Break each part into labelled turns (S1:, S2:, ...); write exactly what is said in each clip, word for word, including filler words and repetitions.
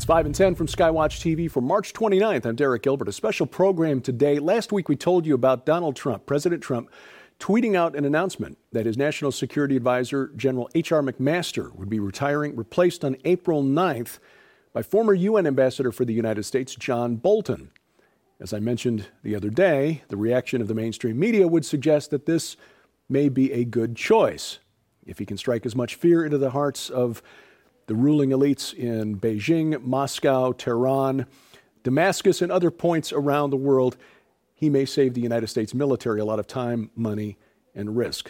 S1: five and ten from Skywatch T V for March twenty-ninth. I'm Derek Gilbert. A special program today. Last week we told you about Donald Trump, President Trump, tweeting out an announcement that his National Security Advisor, General H R McMaster, would be retiring, replaced on April ninth by former U N Ambassador for the United States, John Bolton. As I mentioned the other day, the reaction of the mainstream media would suggest that this may be a good choice if he can strike as much fear into the hearts of the ruling elites in Beijing, Moscow, Tehran, Damascus, and other points around the world. He may save the United States military a lot of time, money, and risk.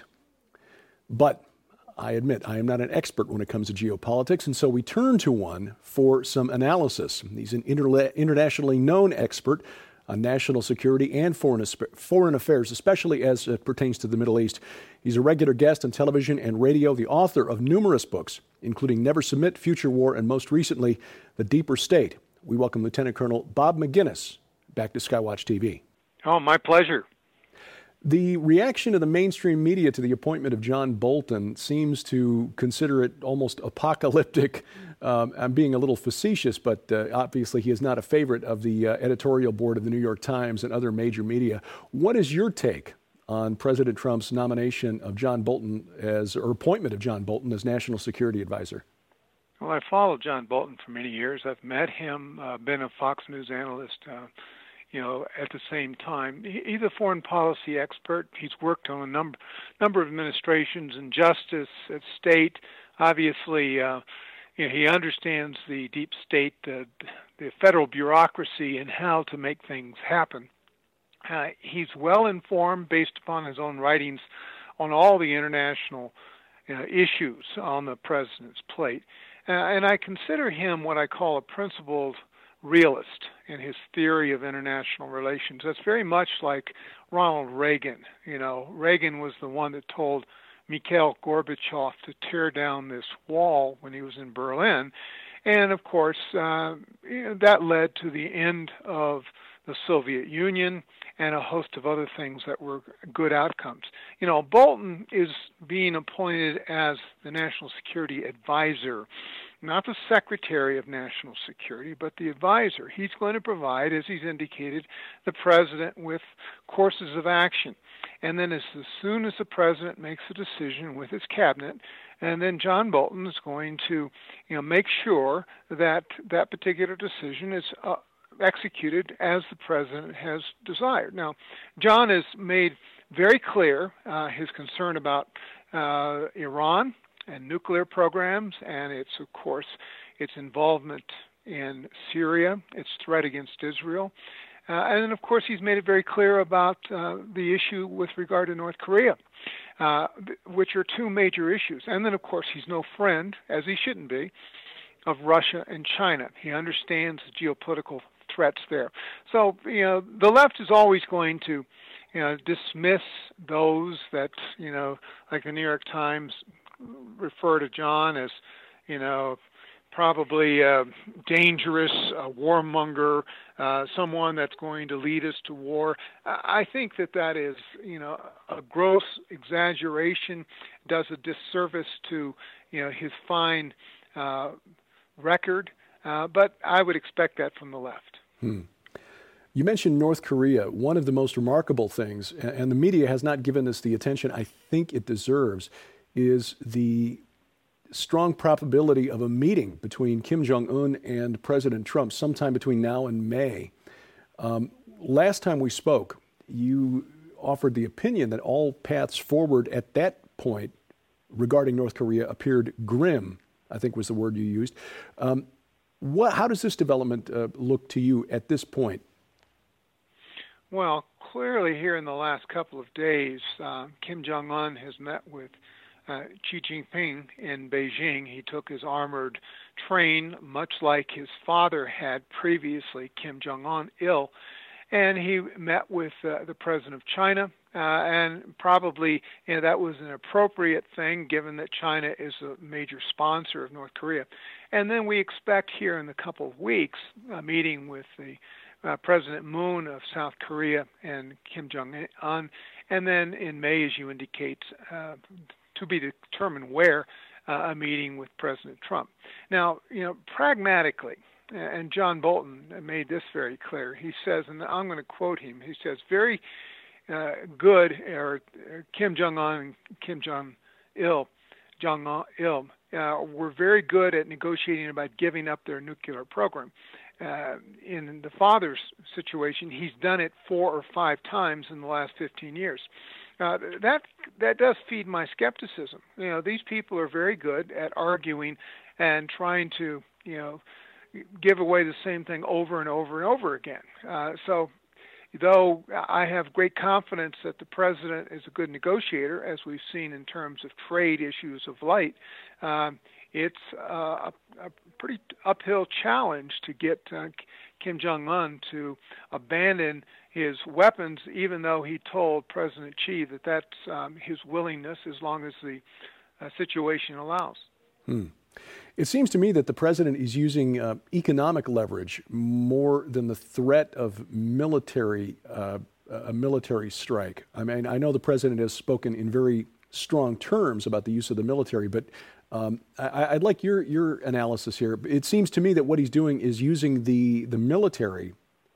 S1: But I admit I am not an expert when it comes to geopolitics, and so we turn to one for some analysis. He's an interla- internationally known expert on national security and foreign, foreign affairs, especially as it pertains to the Middle East. He's a regular guest on television and radio, the author of numerous books, including Never Submit, Future War, and most recently, The Deeper State. We welcome Lieutenant Colonel Bob Maginnis back to Skywatch T V.
S2: Oh, my pleasure.
S1: The reaction of the mainstream media to the appointment of John Bolton seems to consider it almost apocalyptic. Um, I'm being a little facetious, but uh, obviously he is not a favorite of the uh, editorial board of the New York Times and other major media. What is your take on President Trump's nomination of John Bolton as, or appointment of John Bolton as National Security Advisor?
S2: Well, I followed John Bolton for many years. I've met him, uh, been a Fox News analyst, uh, you know, at the same time. He, he's a foreign policy expert. He's worked on a number number of administrations in justice, at state. Obviously, uh, you know, he understands the deep state, uh, the federal bureaucracy, and how to make things happen. Uh, he's well informed, based upon his own writings, on all the international uh, issues on the president's plate. Uh, and I consider him what I call a principled realist in his theory of international relations. That's very much like Ronald Reagan. You know, Reagan was the one that told Mikhail Gorbachev to tear down this wall when he was in Berlin. And, of course, uh, you know, that led to the end of the Soviet Union and a host of other things that were good outcomes. You know, Bolton is being appointed as the National Security Advisor, not the Secretary of National Security, but the advisor. He's going to provide, as he's indicated, the president with courses of action. And then as, as soon as the president makes a decision with his cabinet, and then John Bolton is going to, you know, make sure that that particular decision is uh, executed as the president has desired. Now, John has made very clear uh, his concern about uh, Iran and nuclear programs, and its, of course, its involvement in Syria, its threat against Israel. Uh, and then, of course, he's made it very clear about uh, the issue with regard to North Korea, uh, which are two major issues. And then, of course, he's no friend, as he shouldn't be, of Russia and China. He understands the geopolitical threats there. So, you know, the left is always going to, you know, dismiss those that, you know, like the New York Times refer to John as, you know, probably a dangerous, a warmonger, uh, someone that's going to lead us to war. I think that that is, you know, a gross exaggeration, does a disservice to, you know, his fine uh, record, uh, but I would expect that from the left.
S1: Hmm. You mentioned North Korea. One of the most remarkable things, and the media has not given this the attention I think it deserves, is the strong probability of a meeting between Kim Jong-un and President Trump sometime between now and May. Um, last time we spoke, you offered the opinion that all paths forward at that point regarding North Korea appeared grim, I think was the word you used. Um, what, how does this development uh, look to you at this point?
S2: Well, clearly here in the last couple of days, uh, Kim Jong-un has met with Uh, Xi Jinping in Beijing. He took his armored train, much like his father had previously, Kim Jong-il, and he met with uh, the president of China, uh, and probably, you know, that was an appropriate thing given that China is a major sponsor of North Korea. And then we expect here in a couple of weeks a meeting with the uh, President Moon of South Korea and Kim Jong-un, and then in May, as you indicate, uh, to be determined where, uh, a meeting with President Trump. Now, you know, pragmatically, and John Bolton made this very clear. He says, and I'm going to quote him, he says, very uh, good, or Kim Jong-un and Kim Jong-il, Jong-il uh, were very good at negotiating about giving up their nuclear program. Uh, in the father's situation, he's done it four or five times in the last fifteen years. Uh, that that does feed my skepticism. You know, these people are very good at arguing and trying to, you know, give away the same thing over and over and over again. Uh, so, though I have great confidence that the president is a good negotiator, as we've seen in terms of trade issues of late, um, it's uh, a, a pretty uphill challenge to get uh, Kim Jong-un to abandon his weapons, even though he told President Xi that that's um, his willingness as long as the uh, situation allows.
S1: Hmm. It seems to me that the president is using uh, economic leverage more than the threat of military uh, a military strike. I mean, I know the president has spoken in very strong terms about the use of the military, but um, I, I'd like your your analysis here. It seems to me that what he's doing is using the the military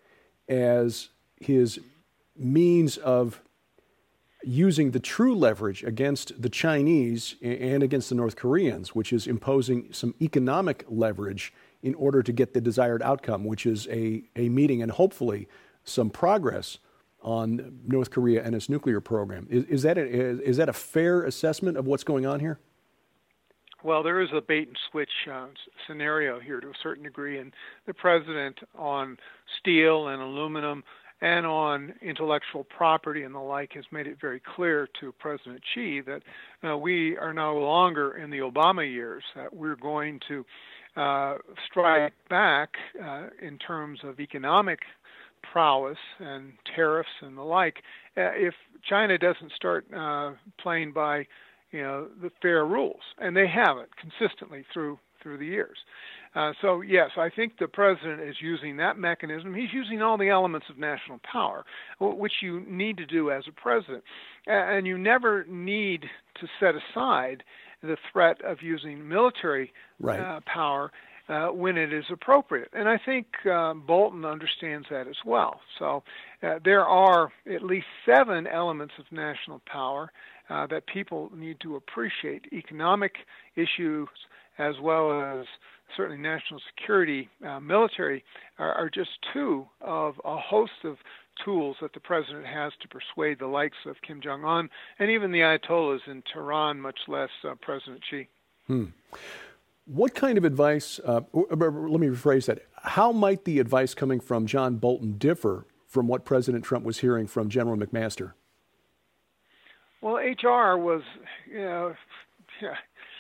S1: as his means of using the true leverage against the Chinese and against the North Koreans, which is imposing some economic leverage in order to get the desired outcome, which is a, a meeting and hopefully some progress on North Korea and its nuclear program. Is, is that a, is that a fair assessment of what's going on here?
S2: Well, there is a bait and switch uh, scenario here to a certain degree, and the president on steel and aluminum and on intellectual property and the like has made it very clear to President Xi that uh, we are no longer in the Obama years, that we're going to uh, strike back uh, in terms of economic prowess and tariffs and the like uh, if China doesn't start uh, playing by, you know, the fair rules, and they haven't consistently through through the years. Uh, so, yes, I think the president is using that mechanism. He's using all the elements of national power, which you need to do as a president. And you never need to set aside the threat of using military right. uh, power uh, when it is appropriate. And I think uh, Bolton understands that as well. So uh, there are at least seven elements of national power uh, that people need to appreciate: economic issues, as well as certainly national security, uh, military, are, are just two of a host of tools that the president has to persuade the likes of Kim Jong-un and even the Ayatollahs in Tehran, much less uh, President Xi.
S1: Hmm. What kind of advice, uh, let me rephrase that, how might the advice coming from John Bolton differ from what President Trump was hearing from General McMaster?
S2: Well, H R was, you know, yeah,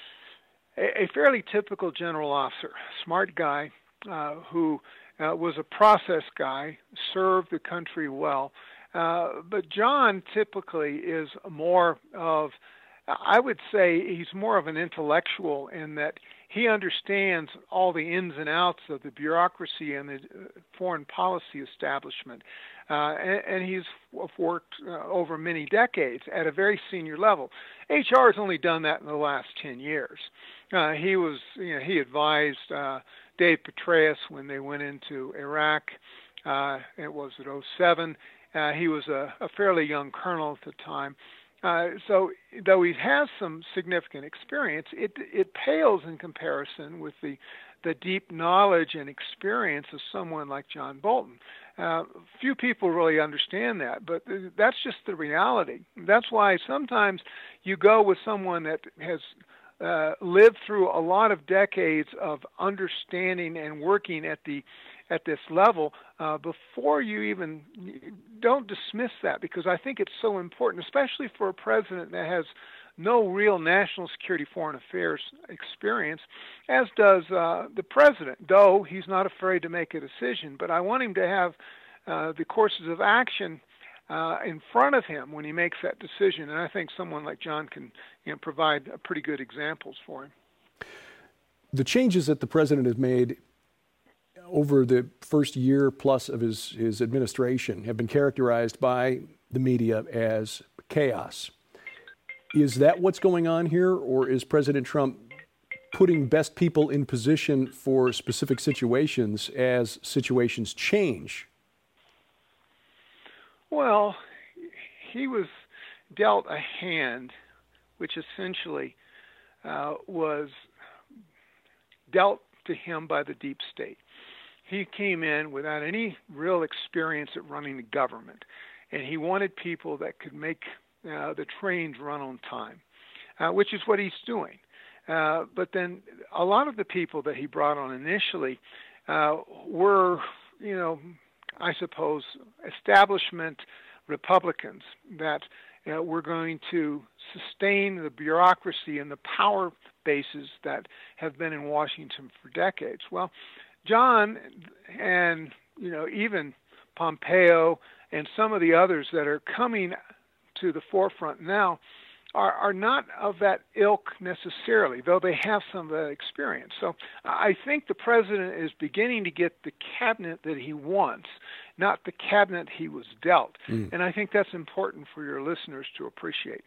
S2: a fairly typical general officer, smart guy uh, who uh, was a process guy, served the country well. Uh, but John typically is more of, I would say he's more of an intellectual in that he understands all the ins and outs of the bureaucracy and the foreign policy establishment. Uh, and, and he's worked uh, over many decades at a very senior level. H R has only done that in the last ten years. Uh, he was, you know, he advised uh, Dave Petraeus when they went into Iraq. Uh, it was at oh seven. Uh, he was a, a fairly young colonel at the time. Uh, so though he has some significant experience, it it pales in comparison with the the deep knowledge and experience of someone like John Bolton. Uh, few people really understand that, but that's just the reality. That's why sometimes you go with someone that has uh, lived through a lot of decades of understanding and working at the at this level uh, before you even don't dismiss that, because I think it's so important, especially for a president that has no real national security foreign affairs experience, as does uh, the president, though he's not afraid to make a decision. But I want him to have uh, the courses of action uh, in front of him when he makes that decision. And I think someone like John can, you know, provide uh, pretty good examples for him.
S1: The changes that the president has made over the first year plus of his, his administration have been characterized by the media as chaos. Is that what's going on here, or is President Trump putting best people in position for specific situations as situations change?
S2: Well, he was dealt a hand which essentially uh, was dealt to him by the deep state. He came in without any real experience at running the government, and he wanted people that could make uh, the trains run on time, uh, which is what he's doing. Uh, but then a lot of the people that he brought on initially uh, were, you know, I suppose, establishment Republicans that uh, were going to sustain the bureaucracy and the power bases that have been in Washington for decades. Well, John and, you know, even Pompeo and some of the others that are coming to the forefront now are, are not of that ilk necessarily, though they have some of that experience. So I think the president is beginning to get the cabinet that he wants, not the cabinet he was dealt. Mm. And I think that's important for your listeners to appreciate.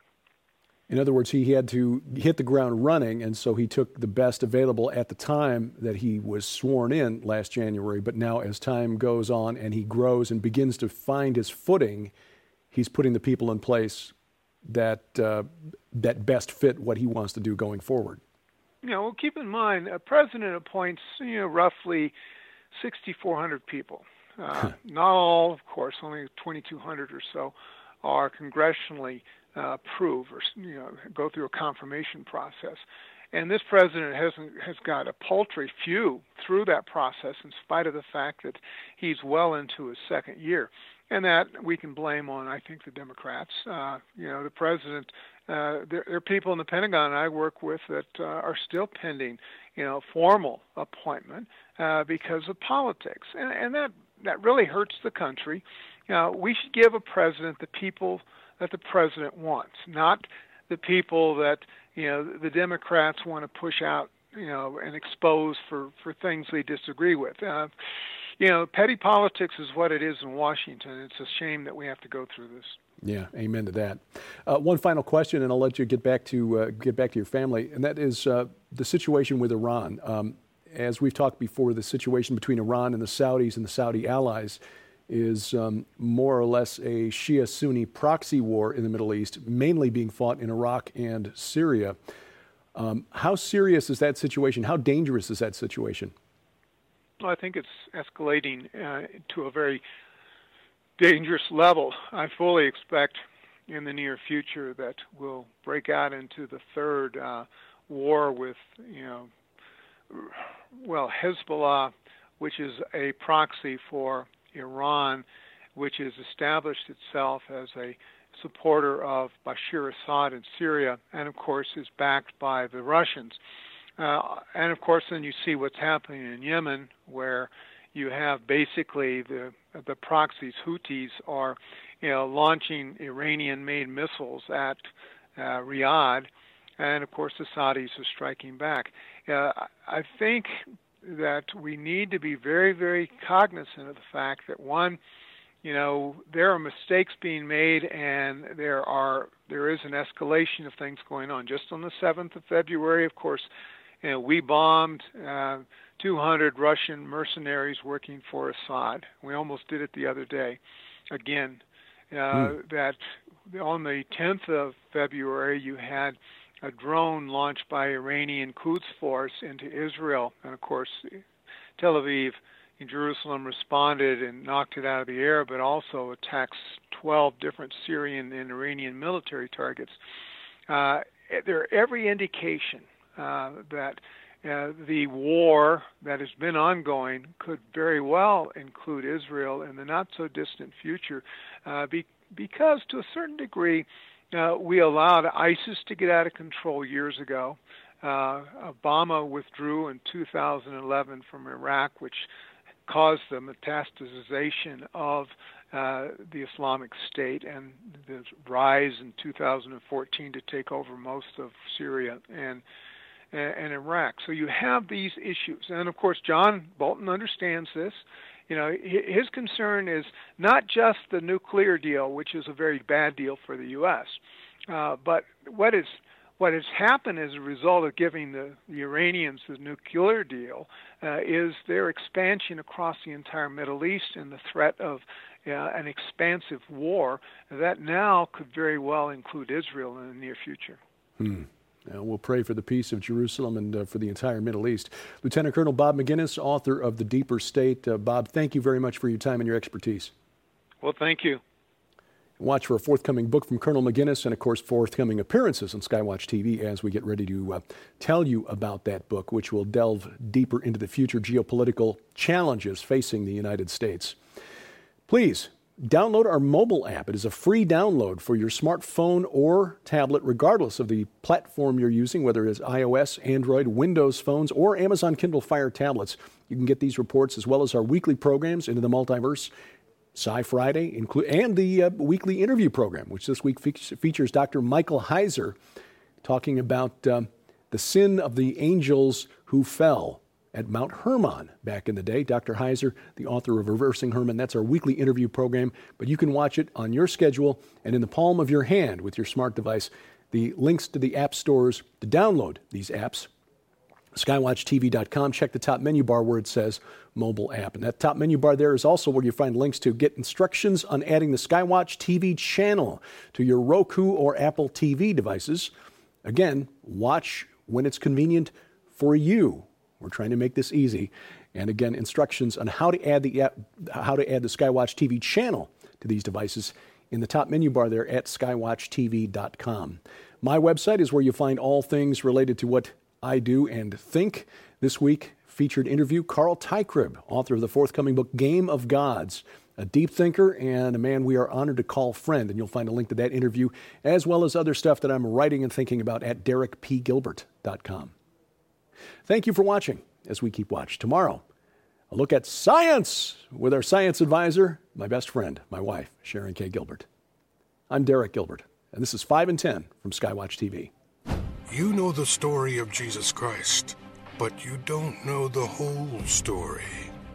S1: In other words, he had to hit the ground running, and so he took the best available at the time that he was sworn in last January. But now as time goes on and he grows and begins to find his footing, he's putting the people in place that uh, that best fit what he wants to do going forward.
S2: You know, well, keep in mind, a president appoints, you know, roughly sixty-four hundred people. Uh, not all, of course, only twenty-two hundred or so are congressionally uh, approved or, you know, go through a confirmation process. And this president hasn't has got a paltry few through that process, in spite of the fact that he's well into his second year. And that we can blame on, I think, the Democrats. Uh, you know, the president, uh, there, there are people in the Pentagon I work with that uh, are still pending, you know, formal appointment uh, because of politics. And, and that, that really hurts the country. You know, we should give a president the people that the president wants, not the people that, you know, the Democrats want to push out, you know, and expose for, for things they disagree with. Uh, You know, petty politics is what it is in Washington. It's a shame that we have to go through this.
S1: Yeah, amen to that. Uh, one final question, and I'll let you get back to uh, get back to your family, and that is uh, the situation with Iran. Um, as we've talked before, the situation between Iran and the Saudis and the Saudi allies is um, more or less a Shia-Sunni proxy war in the Middle East, mainly being fought in Iraq and Syria. Um, how serious is that situation? How dangerous is that situation?
S2: Well, I think it's escalating uh, to a very dangerous level. I fully expect in the near future that we'll break out into the third uh, war with, you know, well, Hezbollah, which is a proxy for Iran, which has established itself as a supporter of Bashar Assad in Syria, and of course is backed by the Russians. Uh, and of course, then you see what's happening in Yemen, where you have basically the the proxies, Houthis, are, you know, launching Iranian-made missiles at uh, Riyadh, and of course the Saudis are striking back. Uh, I think that we need to be very, very cognizant of the fact that, one, you know, there are mistakes being made, and there are there is an escalation of things going on. Just on the seventh of February, of course, you know, we bombed uh, two hundred Russian mercenaries working for Assad. We almost did it the other day. Again, uh, mm. that on the tenth of February, you had a drone launched by Iranian Quds Force into Israel. And, of course, Tel Aviv and Jerusalem responded and knocked it out of the air, but also attacks twelve different Syrian and Iranian military targets. Uh, there are every indication Uh, that uh, the war that has been ongoing could very well include Israel in the not-so-distant future uh, be, because, to a certain degree, uh, we allowed ISIS to get out of control years ago. Uh, Obama withdrew in two thousand eleven from Iraq, which caused the metastasization of uh, the Islamic State and the rise in two thousand fourteen to take over most of Syria and and Iraq. So you have these issues. And, of course, John Bolton understands this. You know, his concern is not just the nuclear deal, which is a very bad deal for the U S, uh, but what is what has happened as a result of giving the, the Iranians the nuclear deal uh, is their expansion across the entire Middle East and the threat of uh, an expansive war that now could very well include Israel in the near future.
S1: Hmm. Uh, we'll pray for the peace of Jerusalem and uh, for the entire Middle East. Lieutenant Colonel Bob Maginnis, author of The Deeper State. Uh, Bob, thank you very much for your time and your expertise.
S2: Well, thank you.
S1: Watch for a forthcoming book from Colonel Maginnis and, of course, forthcoming appearances on Skywatch T V as we get ready to uh, tell you about that book, which will delve deeper into the future geopolitical challenges facing the United States. Please download our mobile app. It is a free download for your smartphone or tablet, regardless of the platform you're using, whether it is iOS, Android, Windows phones, or Amazon Kindle Fire tablets. You can get these reports as well as our weekly programs Into the Multiverse, Sci Friday, include, and the uh, weekly interview program, which this week fe- features Doctor Michael Heiser talking about um, the sin of the angels who fell at Mount Hermon back in the day. Doctor Heiser, the author of Reversing Hermon, that's our weekly interview program, but you can watch it on your schedule and in the palm of your hand with your smart device. The links to the app stores to download these apps, skywatch T V dot com. Check the top menu bar where it says mobile app. And that top menu bar there is also where you find links to get instructions on adding the Skywatch T V channel to your Roku or Apple T V devices. Again, watch when it's convenient for you. We're trying to make this easy. And again, instructions on how to add the app, how to add the Skywatch T V channel to these devices in the top menu bar there at skywatch T V dot com. My website is where you find all things related to what I do and think. This week, featured interview, Carl Teichrib, author of the forthcoming book, Game of Gods, a deep thinker and a man we are honored to call friend. And you'll find a link to that interview, as well as other stuff that I'm writing and thinking about at derek p gilbert dot com. Thank you for watching as we keep watch. Tomorrow, a look at science with our science advisor, my best friend, my wife, Sharon K. Gilbert. I'm Derek Gilbert, and this is five and ten from Skywatch T V.
S3: You know the story of Jesus Christ, but you don't know the whole story.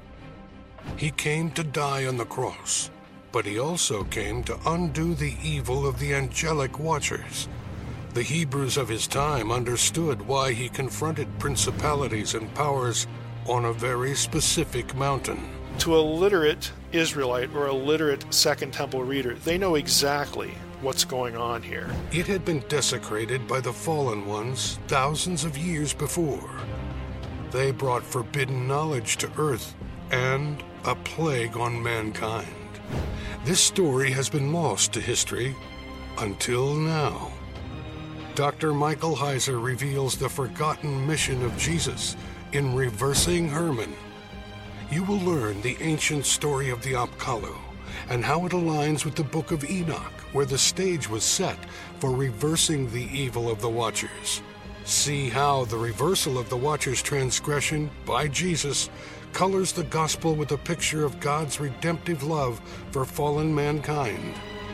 S3: He came to die on the cross, but he also came to undo the evil of the angelic watchers. The Hebrews of his time understood why he confronted principalities and powers on a very specific mountain.
S4: To a literate Israelite or a literate Second Temple reader, they know exactly what's going on here.
S3: It had been desecrated by the fallen ones thousands of years before. They brought forbidden knowledge to earth and a plague on mankind. This story has been lost to history until now. Doctor Michael Heiser reveals the forgotten mission of Jesus in Reversing Hermon. You will learn the ancient story of the Apkallu and how it aligns with the Book of Enoch, where the stage was set for reversing the evil of the Watchers. See how the reversal of the Watchers' transgression by Jesus colors the gospel with a picture of God's redemptive love for fallen mankind.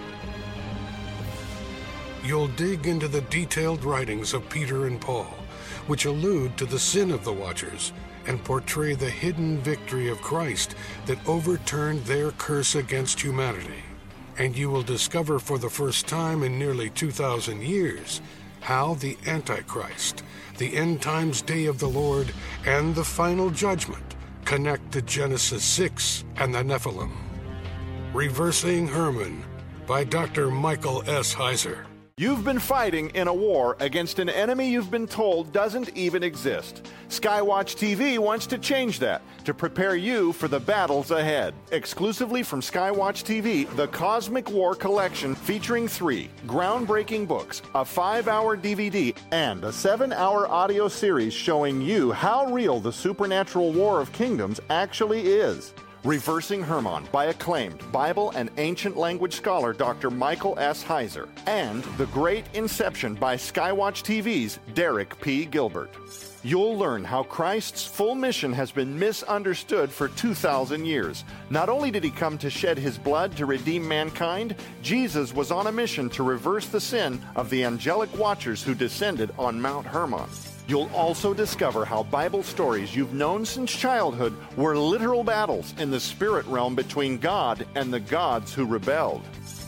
S3: You'll dig into the detailed writings of Peter and Paul, which allude to the sin of the Watchers and portray the hidden victory of Christ that overturned their curse against humanity. And you will discover for the first time in nearly two thousand years how the Antichrist, the end times day of the Lord, and the final judgment connect to Genesis six and the Nephilim. Reversing Hermon by Doctor Michael S. Heiser.
S5: You've been fighting in a war against an enemy you've been told doesn't even exist. Skywatch T V wants to change that to prepare you for the battles ahead. Exclusively from Skywatch T V, the Cosmic War Collection featuring three groundbreaking books, a five-hour D V D, and a seven-hour audio series showing you how real the supernatural War of Kingdoms actually is. Reversing Hermon by acclaimed Bible and ancient language scholar Doctor Michael S. Heiser, and The Great Inception by Skywatch T V's Derek P. Gilbert. You'll learn how Christ's full mission has been misunderstood for two thousand years. Not only did he come to shed his blood to redeem mankind, Jesus was on a mission to reverse the sin of the angelic watchers who descended on Mount Hermon. You'll also discover how Bible stories you've known since childhood were literal battles in the spirit realm between God and the gods who rebelled.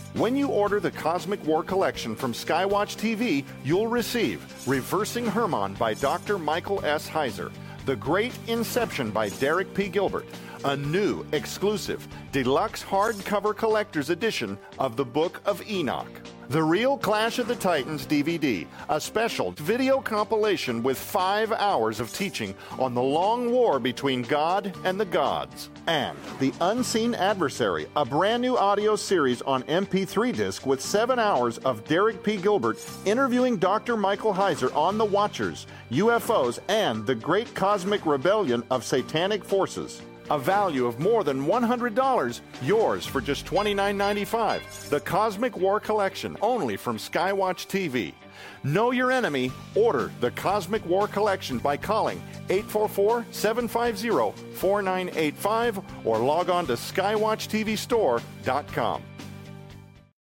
S5: When you order the Cosmic War Collection from Skywatch T V, you'll receive Reversing Hermon by Doctor Michael S. Heiser, The Great Inception by Derek P. Gilbert, a new, exclusive, deluxe hardcover collector's edition of the Book of Enoch. The Real Clash of the Titans D V D, a special video compilation with five hours of teaching on the long war between God and the gods. And The Unseen Adversary, a brand new audio series on M P three disc with seven hours of Derek P. Gilbert interviewing Doctor Michael Heiser on the Watchers, U F Os, and the Great Cosmic Rebellion of Satanic Forces. A value of more than one hundred dollars, yours for just twenty-nine ninety-five. The Cosmic War Collection, only from Skywatch T V. Know your enemy. Order the Cosmic War Collection by calling eight four four, seven five zero, four nine eight five or log on to skywatch t v store dot com.